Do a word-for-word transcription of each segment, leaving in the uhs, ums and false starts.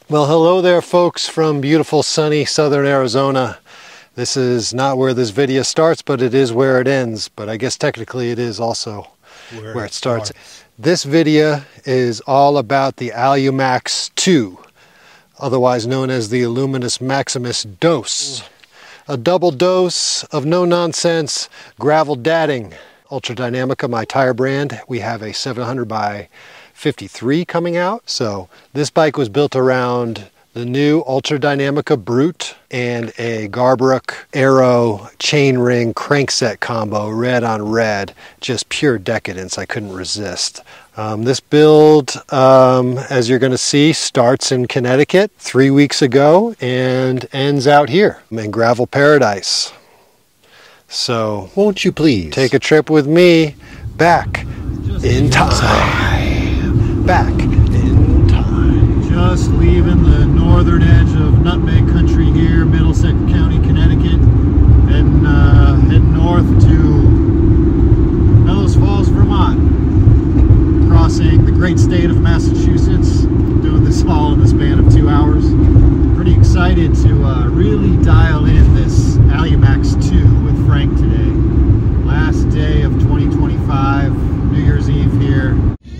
Well, hello there folks from beautiful sunny southern Arizona. This is not where this video starts, but it is where it ends. But I guess technically it is also where, where it starts. starts. This video is all about the Alumax two, otherwise known as the Illuminus Maximus Dose. A double dose of no-nonsense gravel datting. Ultra Dynamica, my tire brand. We have a seven hundred by fifty-three coming out. So this bike was built around the new Ultra Dynamica Brute and a Garbrook Aero chainring crankset combo, red on red. Just pure decadence. I couldn't resist. Um, this build, um, as you're going to see, starts in Connecticut three weeks ago and ends out here in Gravel Paradise. So, won't you please take a trip with me back in time. Back in time. Just leaving the northern edge of Nutmeg Country here, Middlesex County, Connecticut, and uh, heading north to Bellows Falls, Vermont. Crossing the great state of Massachusetts, doing this all in the span of two hours. Pretty excited to uh, really dial in this Alumax two with Frank today. Last day of twenty twenty-five, New Year's Eve here.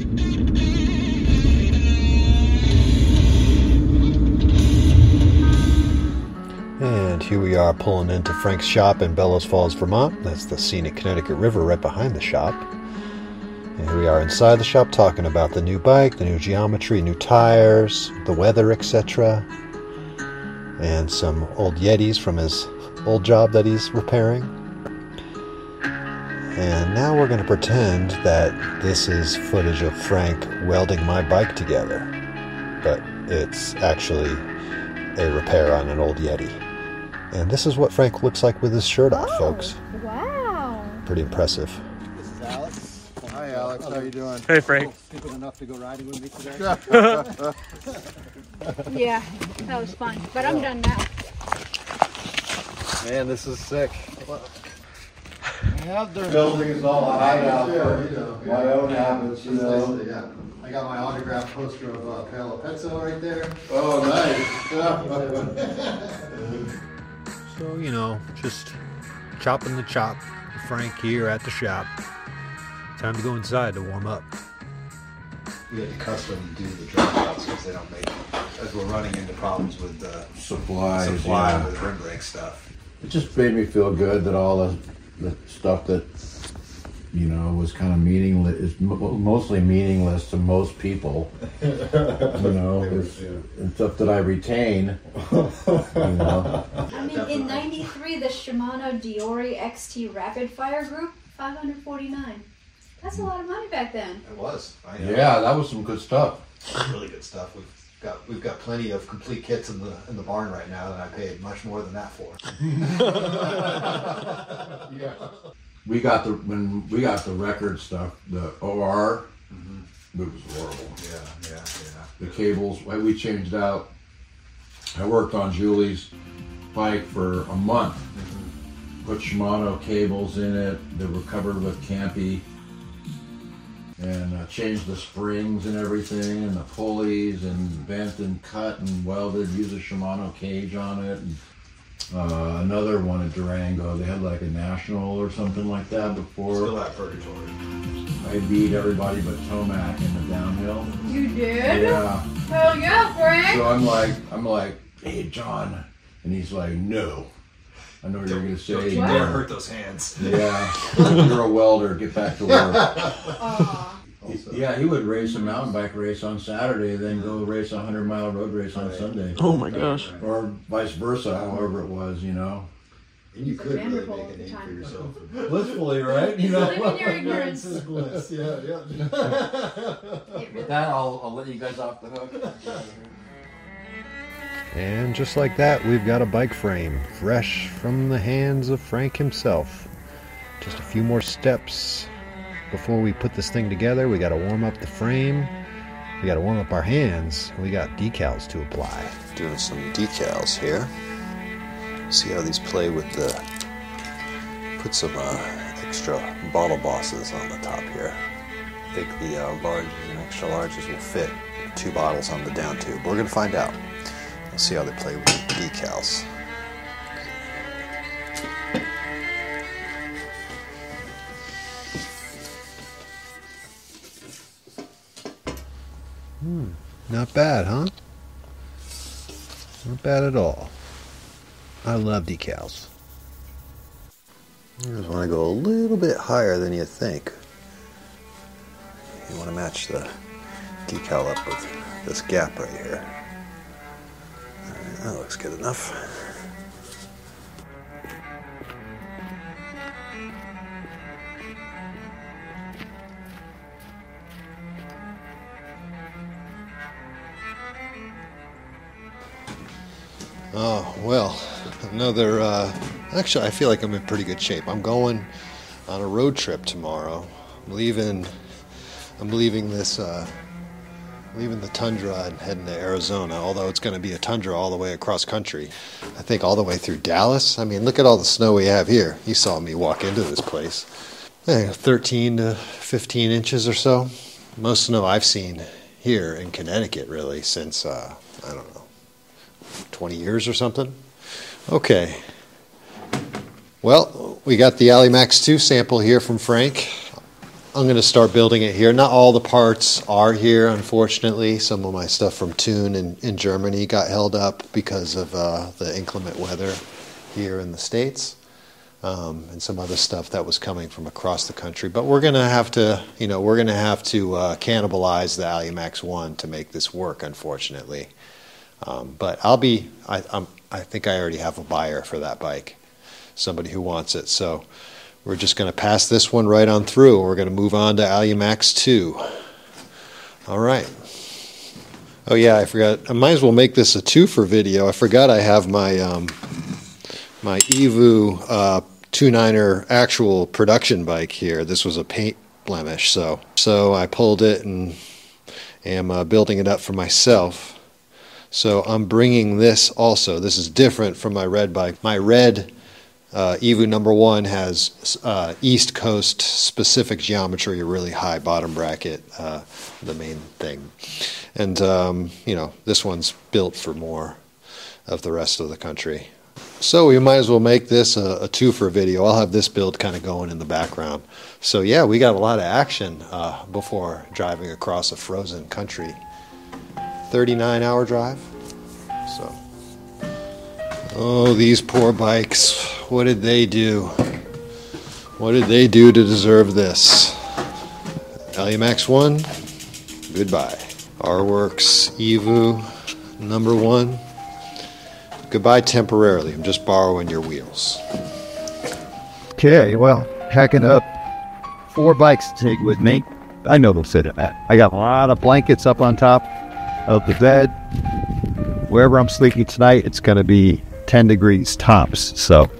And here we are pulling into Frank's shop in Bellows Falls, Vermont. That's the scenic Connecticut River right behind the shop. And here we are inside the shop talking about the new bike, the new geometry, new tires, the weather, et cetera. And some old Yetis from his old job that he's repairing. And now we're going to pretend that this is footage of Frank welding my bike together. But it's actually a repair on an old Yeti. And this is what Frank looks like with his shirt off, oh, folks. Wow. Pretty impressive. This is Alex. Hi Alex, how are you doing? Hey Frank. Stupid enough to go riding with me today? Yeah, that was fun. But I'm done now. Man, this is sick. Building is all a hideout for my own habits, you know. Yeah. I got my autographed poster of uh, Paolo Pezzo right there. Oh, nice. So, you know, just chopping the chop. Frank here at the shop. Time to go inside to warm up. We had to custom do the dropouts because they don't make them. As we're running into problems with the Supplies, supply yeah. with rim brake stuff. It just made me feel good that all the, the stuff that, you know, was kind of meaningless, is mostly meaningless to most people, you know, is, and stuff that I retain, you know. I mean, in ninety-three, the Shimano Diori X T Rapid Fire Group, five hundred forty-nine. That's a lot of money back then. It was. I know. Yeah, that was some good stuff. Really good stuff. We've got we've got plenty of complete kits in the in the barn right now that I paid much more than that for. Yeah. We got the when we got the record stuff, the O R, mm-hmm. It was horrible. Yeah, yeah, yeah. The cables, we changed out. I worked on Julie's bike for a month. Mm-hmm. Put Shimano cables in it. They were covered with Campy. And uh, changed the springs and everything, and the pulleys, and bent and cut and welded. Used a Shimano cage on it. And, uh, another one at Durango. They had like a national or something like that before. Still at Purgatory. I beat everybody but Tomac in the downhill. You did? Yeah. Hell yeah, Frank! So I'm like, I'm like, hey John, and he's like, no. I know what you're gonna say. Don't you dare hurt those hands. Yeah, you're a welder. Get back to work. Aw. Yeah, he would race a mountain bike race on Saturday, then go race a hundred mile road race on Sunday. Oh my gosh. Or vice versa, however it was, you know. And you could really Vanderbilt make a at the name for time. yourself. Blissfully, right? You know. Live in your ignorance. Ignorance is bliss. Yeah, yeah. It really- That I'll, I'll let you guys off the hook. And just like that, we've got a bike frame, fresh from the hands of Frank himself. Just a few more steps before we put this thing together. We got to warm up the frame. We got to warm up our hands. We got decals to apply. Doing some decals here. See how these play with the... Put some uh, extra bottle bosses on the top here. I think the uh, larges and extra larges will fit two bottles on the down tube. We're going to find out. See how they play with the decals. Hmm, not bad, huh? Not bad at all. I love decals. You just want to go a little bit higher than you think. You want to match the decal up with this gap right here. All right, that looks good enough. Oh, well, another, uh, actually I feel like I'm in pretty good shape. I'm going on a road trip tomorrow. I'm leaving, I'm leaving this, uh, leaving the tundra and heading to Arizona, although it's going to be a tundra all the way across country. I think all the way through Dallas. I mean, look at all the snow we have here. You saw me walk into this place. Eh, thirteen to fifteen inches or so. Most snow I've seen here in Connecticut, really, since, uh, I don't know, twenty years or something. Okay. Well, we got the Alimax two sample here from Frank. I'm going to start building it here. Not all the parts are here, unfortunately. Some of my stuff from Thun in, in Germany got held up because of uh, the inclement weather here in the States. Um, and some other stuff that was coming from across the country. But we're going to have to, you know, we're going to have to uh, cannibalize the Alimax one to make this work, unfortunately. Um, but I'll be, I, I'm, I think I already have a buyer for that bike, somebody who wants it. So we're just going to pass this one right on through. We're going to move on to Alimax two. All right. Oh yeah, I forgot. I might as well make this a two-for video. I forgot I have my um, my Evu uh, two niner actual production bike here. This was a paint blemish, so so I pulled it and am uh, building it up for myself. So I'm bringing this also. This is different from my red bike. My red uh, Evu number one has uh, East Coast specific geometry, a really high bottom bracket, uh, the main thing. And, um, you know, this one's built for more of the rest of the country. So we might as well make this a, a two-for video. I'll have this build kind of going in the background. So yeah, we got a lot of action uh, before driving across a frozen country. thirty-nine hour drive. So, oh, these poor bikes. What did they do? What did they do to deserve this? Alimax one, goodbye. R-Works Evu number one, goodbye temporarily. I'm just borrowing your wheels. Okay, well, packing up four bikes to take with me. I know they'll fit in that. I got a lot of blankets up on top of the bed. Wherever I'm sleeping tonight, it's going to be ten degrees tops. So,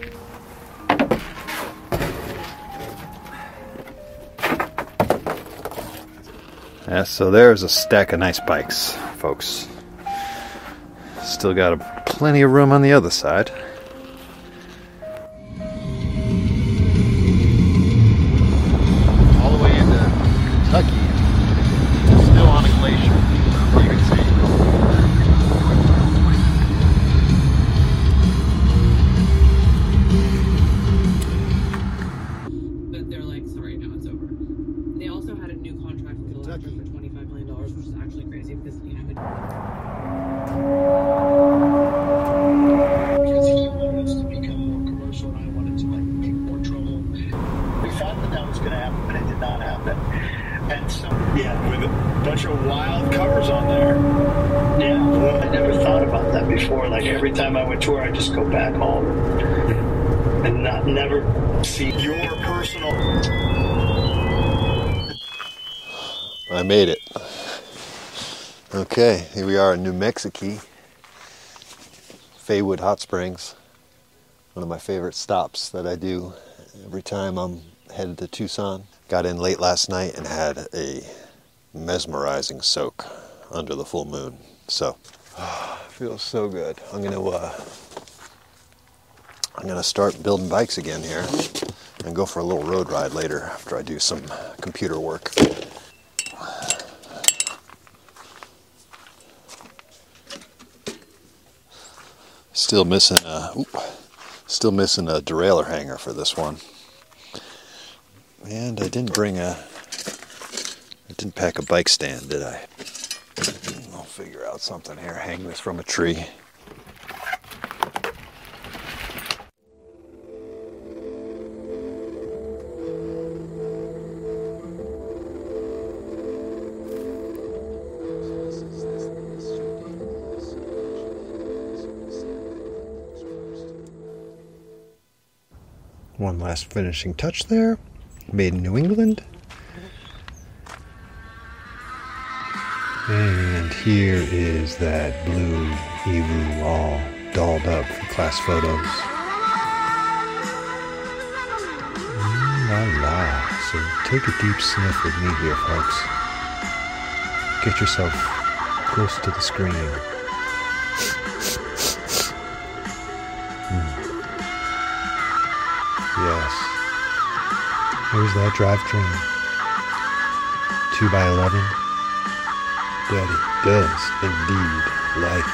yeah, so there's a stack of nice bikes, folks. Still got a, plenty of room on the other side. All the way into Kentucky, still on a glacier. You can see. But they're like, sorry, no, it's over. They also had a new contract with Electra for twenty-five million dollars, which is actually crazy because, you know, because he wanted us to become more commercial and I wanted to like make more trouble. We thought that that was going to happen, but it did not happen. And so, yeah, with a bunch of wild covers on there. Yeah, I never thought about that before. Like every time I went tour, I just go back home and not never see your personal. I made it. Okay, here we are in New Mexico. Faywood Hot Springs. One of my favorite stops that I do every time I'm headed to Tucson. Got in late last night and had a mesmerizing soak under the full moon. So, oh, feels so good. I'm gonna uh, I'm gonna start building bikes again here and go for a little road ride later after I do some computer work. Still missing a, oop, still missing a derailleur hanger for this one. And I didn't bring a, I didn't pack a bike stand, did I? I'll figure out something here. Hang this from a tree. One last finishing touch there. Made in New England. And here is that blue Ewu all dolled up for class photos. La la. So take a deep sniff with me here, folks. Get yourself close to the screen. Mm. Yes. Here's that drivetrain. two by eleven. Daddy does indeed like.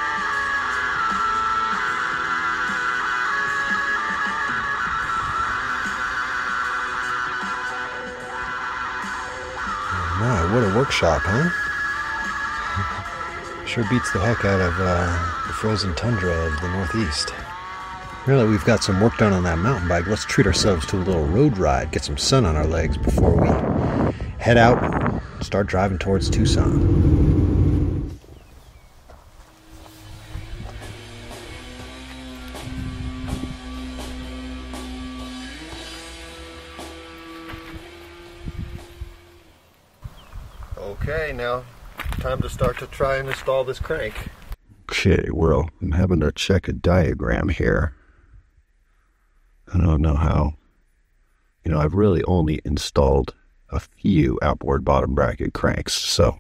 Oh my, what a workshop, huh? Sure beats the heck out of uh, the frozen tundra of the Northeast. Now that we've got some work done on that mountain bike, let's treat ourselves to a little road ride, get some sun on our legs before we head out and start driving towards Tucson. Okay, now time to start to try and install this crank. Okay, well, I'm having to check a diagram here. I don't know how, you know, I've really only installed a few outboard bottom bracket cranks, so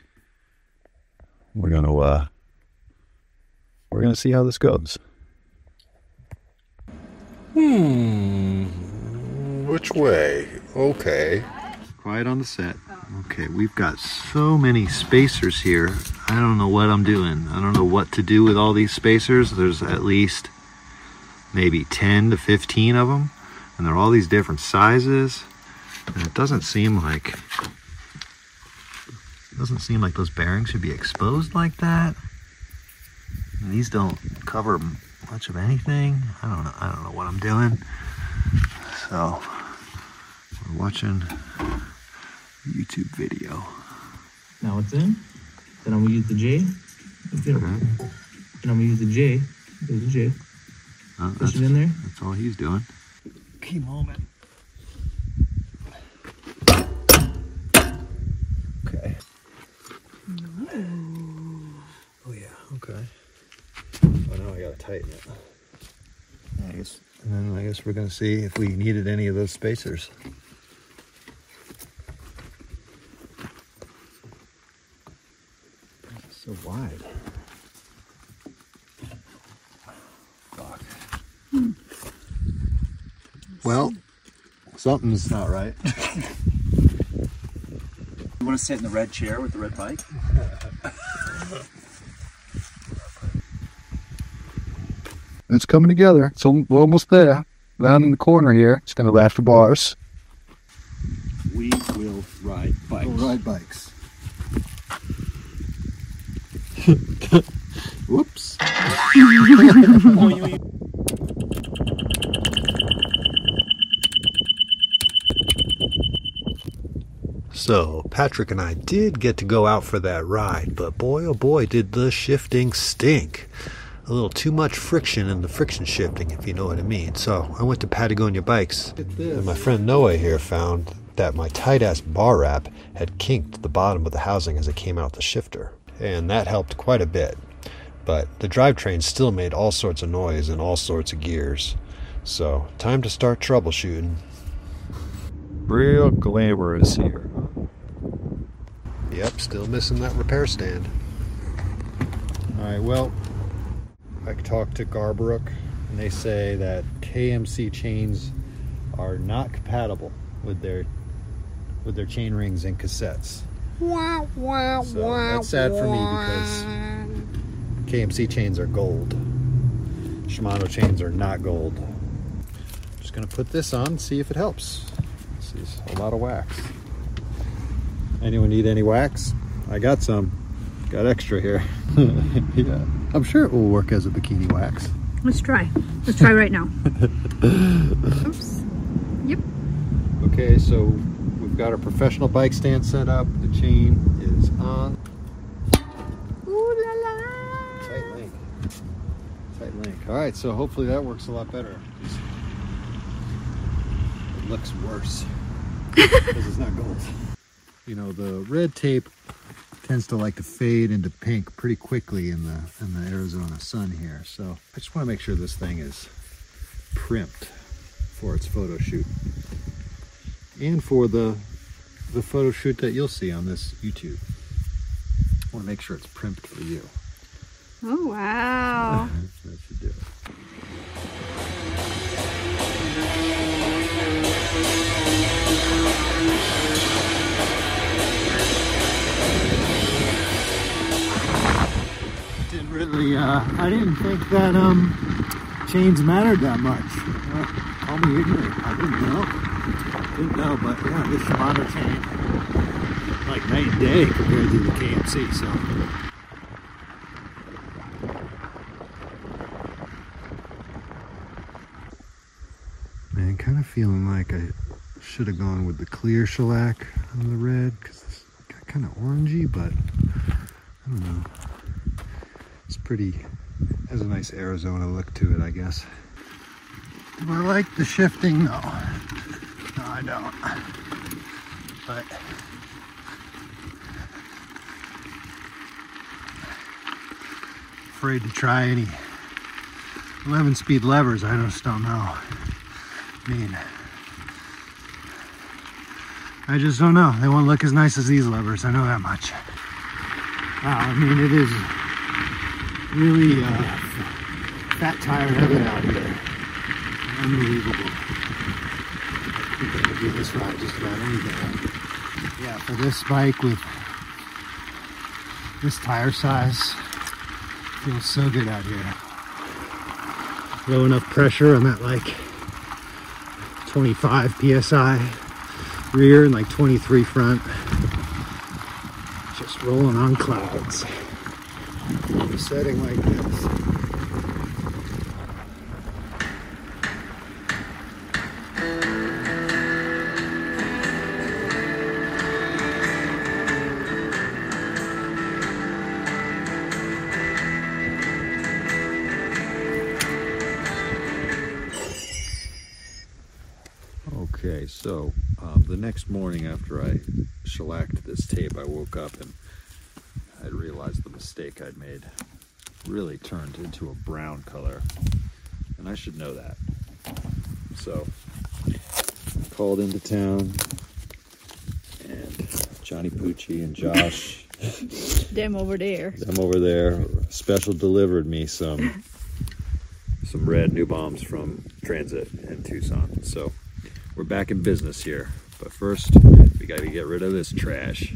we're gonna uh we're gonna see how this goes. Hmm. Which way? Okay. Quiet on the set. Okay, we've got so many spacers here. I don't know what I'm doing. I don't know what to do with all these spacers. There's at least maybe ten to fifteen of them, and they're all these different sizes. And it doesn't seem like it doesn't seem like those bearings should be exposed like that. And these don't cover much of anything. I don't know. I don't know what I'm doing. So we're watching a YouTube video. Now it's in. Then I'm gonna use the J. Okay. And I'm gonna use the J. There's the J. Oh, Push it in there. That's all he's doing. Key moment. Okay. Oh yeah, okay. Oh, now I gotta tighten it. I guess. And then I guess we're gonna see if we needed any of those spacers. It's so wide. Fuck. Well, something's not right. You want to sit in the red chair with the red bike? It's coming together. So we're almost there. Down in the corner here. It's going to last for bars. We will ride bikes. We'll ride bikes. Whoops. So, Patrick and I did get to go out for that ride, but boy oh boy did the shifting stink. A little too much friction in the friction shifting, if you know what I mean. So, I went to Patagonia Bikes, and my friend Noah here found that my tight-ass bar wrap had kinked the bottom of the housing as it came out the shifter, and that helped quite a bit. But the drivetrain still made all sorts of noise and all sorts of gears. So, time to start troubleshooting. Real glamorous here. Yep, still missing that repair stand. Alright, well, I talked to Garbrook, and they say that K M C chains are not compatible with their with their chain rings and cassettes. So that's sad for me because K M C chains are gold. Shimano chains are not gold. Just gonna put this on, see if it helps. This is a lot of wax. Anyone need any wax? I got some. Got extra here. Yeah, I'm sure it will work as a bikini wax. Let's try. Let's try right now. Oops. Yep. Okay, so we've got our professional bike stand set up. The chain is on. Ooh la la. Tight link. Tight link. All right, so hopefully that works a lot better. It looks worse because it's not gold. You know, the red tape tends to like to fade into pink pretty quickly in the in the Arizona sun here. So I just want to make sure this thing is primped for its photo shoot and for the the photo shoot that you'll see on this YouTube. I want to make sure it's primped for you. Oh wow. That should do it. Didn't really, uh, I didn't think that um, chains mattered that much. Uh, call me ignorant. I didn't know. Didn't know, but yeah, this Shimano chain, like night and day compared to the K M C, so. Man, kind of feeling like I should have gone with the clear shellac on the red, because it's got kind of orangey, but I don't know. It's pretty, has a nice Arizona look to it, I guess. Do I like the shifting? No. No, I don't. But afraid to try any eleven speed levers. I just don't know. I mean, I just don't know. They won't look as nice as these levers. I know that much. Wow, I mean, it is really uh, fat tire heaven out here. Unbelievable. I think I could do this ride just about anything. Yeah, for this bike with this tire size, feels so good out here. Low enough pressure. I'm at like twenty-five P S I rear and like twenty-three front. Just rolling on clouds. In a setting like this. Okay, so um, the next morning after I shellacked this tape, I woke up and I realized the mistake I'd made. Really turned into a brown color, and I should know that. So I called into town, and Johnny Pucci and Josh, them over there, them over there, special delivered me some some red New Bombs from Transit in Tucson. So we're back in business here, but first we got to get rid of this trash.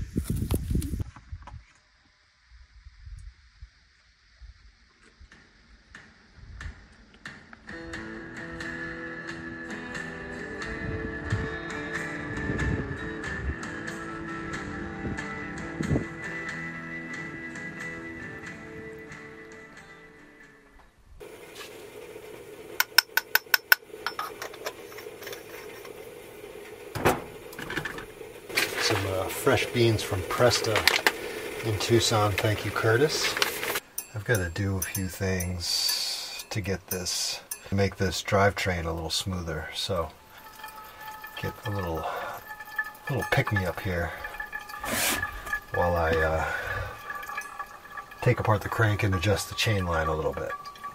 Some uh, fresh beans from Presta in Tucson. Thank you, Curtis. I've got to do a few things to get this, to make this drivetrain a little smoother. So get a little, little pick-me-up here while I uh, take apart the crank and adjust the chain line a little bit.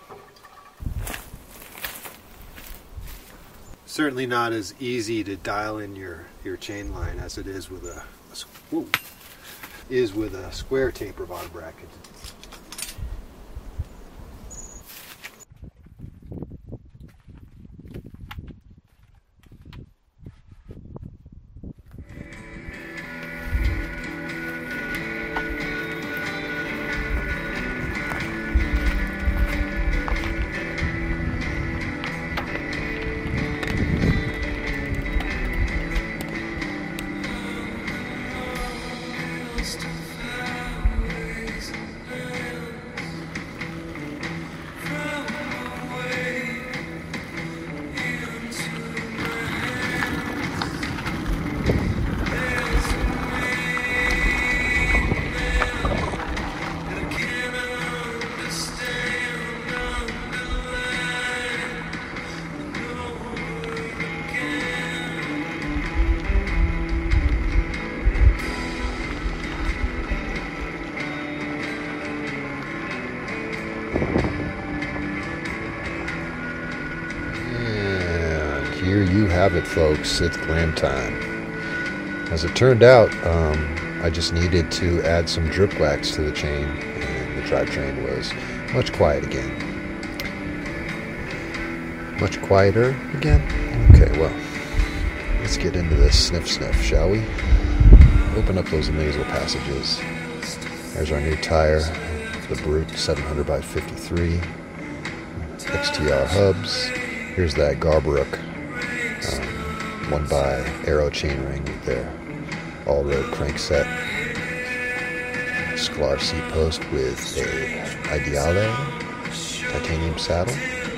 Certainly not as easy to dial in your, your chain line as it is with a, a whoa, is with a square taper bottom bracket. here you have it, folks. It's glam time. As it turned out, um, I just needed to add some drip wax to the chain, and the drivetrain was much quiet again. Much quieter again? Okay, well, let's get into this sniff sniff, shall we? Open up those nasal passages. There's our new tire, the Brute seven hundred by fifty-three. X T R hubs. Here's that Garbrook um, one by Aero chainring with their all-road crankset. Sklar seat post with a Ideale titanium saddle.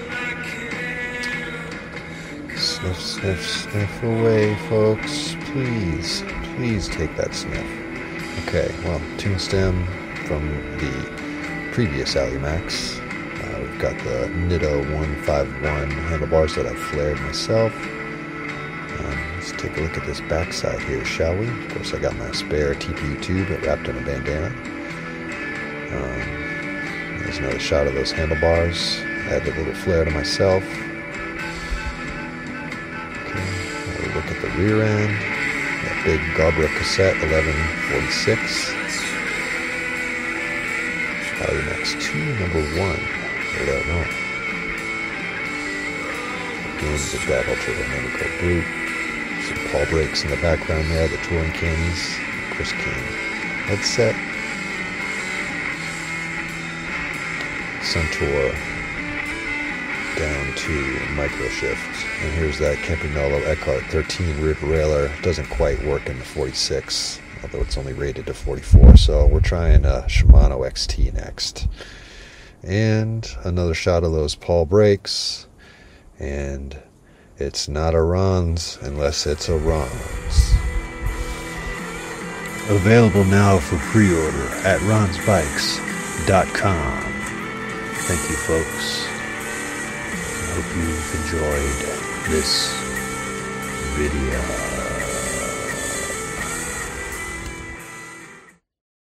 Sniff, sniff, sniff away, folks. Please, please take that sniff. Okay, well, tune stem from the previous Alimax. Uh, we've got the Nitto one fifty-one handlebars that I've flared myself. Um, let's take a look at this backside here, shall we? Of course, I got my spare T P U tube wrapped in a bandana. Um, there's another shot of those handlebars. I had a little flare to myself. Look at the rear end, that big Garbrook cassette, eleven forty-six. Alimax two, number one, Illinois. Again, the that Ultra Dynamical Brute. Some Paul brakes in the background there, the touring camis, Chris King headset. Suntour down to micro shift. And here's that Campagnolo Eckhart thirteen rear derailleur. Doesn't quite work in the forty-six, although it's only rated to forty-four. So we're trying a Shimano X T next. And another shot of those Paul brakes. And it's not a Ron's unless it's a Ron's. Available now for pre-order at rons bikes dot com. Thank you, folks. I hope you've enjoyed this video.